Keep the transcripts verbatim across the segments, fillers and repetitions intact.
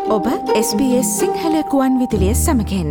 ඔබ S B S Sinhala කුවන් විදුලිය සමගින්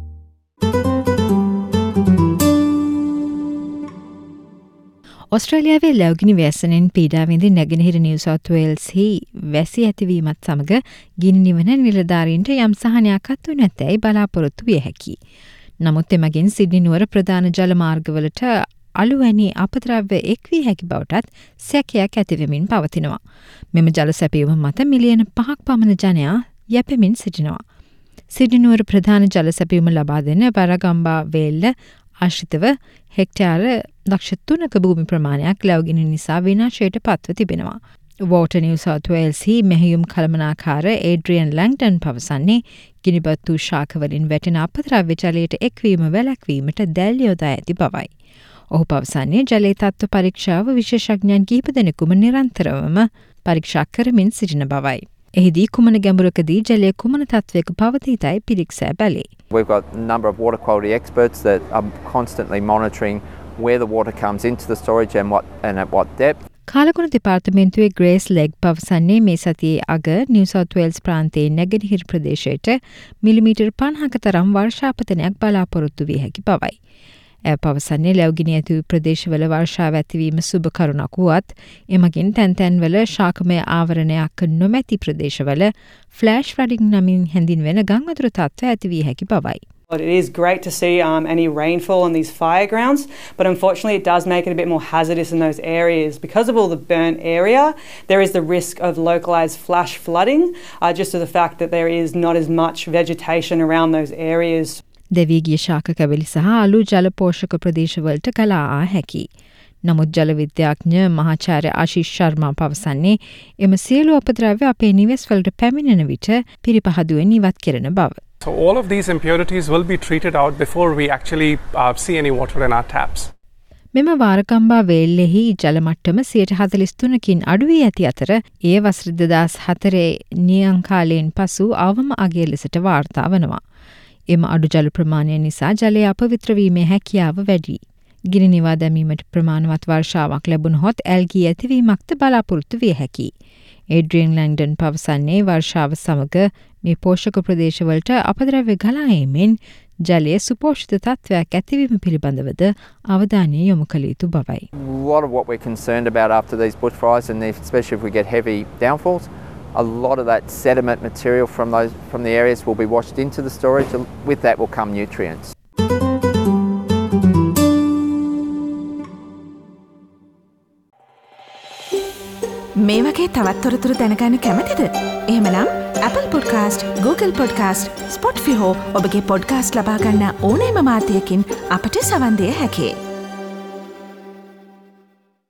ඔස්ට්‍රේලියාවේ ලැබුගිනි ව්‍යසනයෙන් පීඩා විඳි නැගෙනහිර නිව් සවුත් වේල්ස්හි වැසි ඇතිවීමත් සමග ගිනි නිවන නිලධාරීන්ට යම් සහනයක් අත්වනු නැතැයි බලාපොරොත්තු විය හැකියි. නමුත් එමගින් සිඩ්නි නුවර ප්‍රධාන ජල මාර්ගවලට අලුවැනි අපද්‍රව්‍ය එක් වී හැකි බවටත් සැකයක් ඇතිවෙමින් පවතිනවා. මෙම ජල සැපයුම මත මිලියන පහක් පමණ ජනයා යැපෙමින් සිටිනවා. සිඩ්නි නුවර ප්‍රධාන ජල සැපයුම ලබා දෙන වරගම්බා වේල්ල ආශ්‍රිතව හෙක්ටයාර ලක්ෂ තුනක භූමි ප්‍රමාණයක් ලැබුගිනි නිසා විනාශයට පත්ව තිබෙනවා. වෝටර් නිව් සවුත් වේල්ස්හි මෙහෙයුම් කළමනාකාර ඒඩ්‍රියන් ලැංග්ටන් පවසන්නේ ගිනිබත් වූ ශාකවලින් වැටෙන අපද්‍රව්‍ය ජලයට එක්වීම වැළැක්වීමට දැල් යොදා ඇති බවයි. ඔහු පවසන්නේ ජලයේ තත්ත්ව පරීක්ෂාව විශේෂඥයන් කිහිප දෙනෙකුම නිරන්තරවම පරීක්ෂා කරමින් සිටින බවයි. එහිදී කුමන ගැඹුරකදී ජලය කුමන තත්ත්වයක පවතීතයි පිරික්සා බැලේ. We've got a number of water quality experts that are constantly monitoring where the water comes into the storage and what and at what depth. කාලගුණ දෙපාර්තමේන්තුවේ ග්‍රේස් ලෙග් පවසන්නේ මේ සතියේ අග නිව් සවුත් වේල්ස් ප්‍රාන්තයේ නැගෙනහිර ප්‍රදේශයට මිලිමීටර් පනහක තරම් වර්ෂාපතනයක් බලාපොරොත්තු විය හැකි බවයි. එය පවසන්නේ ලැබුගිනි ඇති වූ ප්‍රදේශවල වර්ෂාව ඇතිවීම සුබ කරුණක් වුවත් එමගින් තැන් තැන්වල ශාකමය ආවරණයක් නොමැති ප්‍රදේශවල ෆ්ලෑෂ් ෆ්ලඩින් නමින් හැඳින්වෙන ගංවතුර තත්ත්ව ඇති විය හැකි බවයි. It is great to see um, any rainfall on these fire grounds, but unfortunately it does make it a bit more hazardous in those areas. Because of all the burnt area, there is the risk of localised flash flooding, uh, just to the fact that there is not as much vegetation around those areas. දෙවීගිය ශාක කැවිලි සහ අලු ජල පෝෂක ප්‍රදේශවලට ගලා ආ හැකි. නමුත් ජල විද්‍යාඥ මහාචාර්ය ආශිෂ් ශර්මා පවසන්නේ එම සියලු අපද්‍රව්‍ය අපේ නිවෙස් වලට පැමිණෙන විට පිරිපහදුවෙන් ඉවත් කෙරෙන බව. So all of these impurities will be treated out before we actually uh, see any water in our taps. මෙම වාරකම්බා වේල්ලෙහි ජල මට්ටම සියයට හතළිස් තුනකින් අඩු වී ඇති අතර එය වසර දෙදහස් හතරේ නියං කාලයෙන් පසු අවම අගය ලෙසට වාර්තා වනවා. එම අඩු ජල ප්‍රමාණය නිසා ජලය අපවිත්‍ර වීමේ හැකියාව වැඩි. ගිනි නිවා දැමීමට ප්‍රමාණවත් වර්ෂාවක් ලැබුණහොත් ඇල්ගී ඇතිවීමක්ද බලාපොරොත්තු විය හැකියි. ඒඩ්‍රියන් ලැංග්ඩන් පවසන්නේ වර්ෂාව සමග මේ පෝෂක ප්‍රදේශවලට අපද්‍රව්‍ය ගලා ඒමෙන් ජලයේ සුපෝෂිත තත්ත්වයක් ඇතිවීම පිළිබඳවද අවධානය යොමු කළ යුතු බවයි. A lot of what we're concerned about after these bushfires, and especially if we get heavy downfalls, a lot of that sediment material from those from the areas will be washed into the storage. With that will come nutrients. මේ වගේ තවත් තොරතුරු දැනගන්න කැමතිද? එහෙමනම් Apple Podcast, Google Podcast, Spotify හෝ ඔබගේ podcast ලබා ගන්න ඕනෑම මාධ්‍යයකින් අපට සවන් දෙන්න හැකියි.